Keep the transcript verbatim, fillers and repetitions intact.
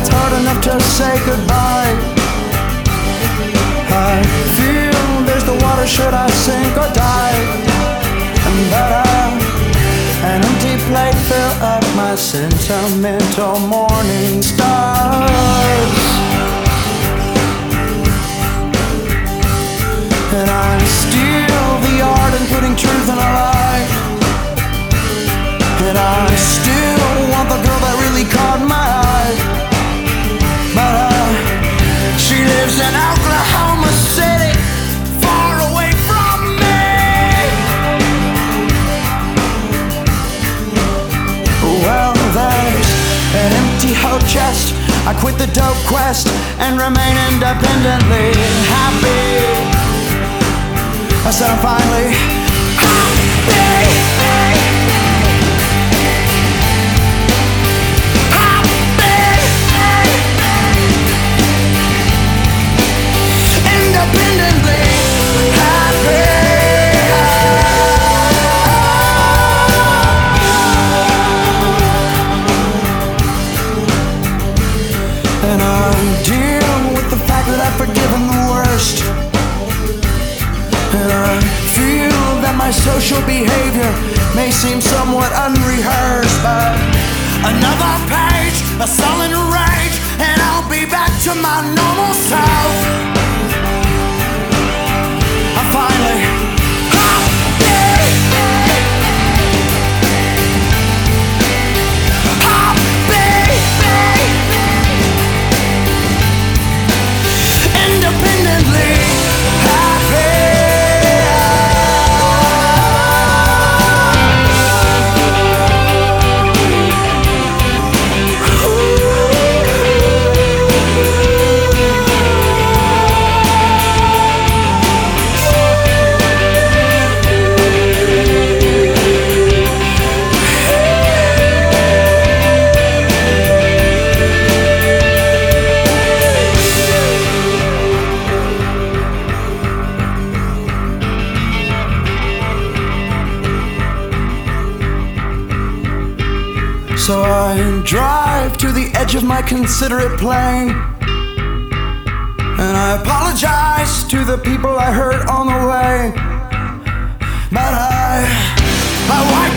it's hard enough to say goodbye. I feel there's the water, should I sink or die? And that I, an empty plate fill up my sentimental morning stars. And I steal the art in putting truth in a lie. And I still want the girl that really caught my eye. But uh, she lives in Oklahoma City, far away from me. Well, there's an empty hoe chest. I quit the dope quest and remain independently happy. I said I'm finally happy. Independently happy. And I deal with the fact that I've forgiven the worst. And I feel that my social behavior may seem somewhat unrehearsed, but another page, a sullen rage, and I'll be back to my normal self. I'm finally happy. Happy. Independently happy. So I drive to the edge of my considerate plane, and I apologize to the people I hurt on the way. But I, I wipe